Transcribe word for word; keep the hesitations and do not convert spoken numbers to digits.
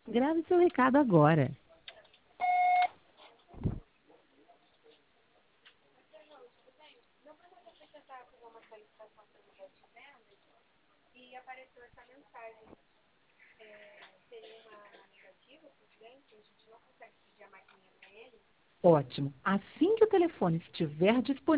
Grave seu recado agora. Ótimo. Assim que o telefone estiver disponível,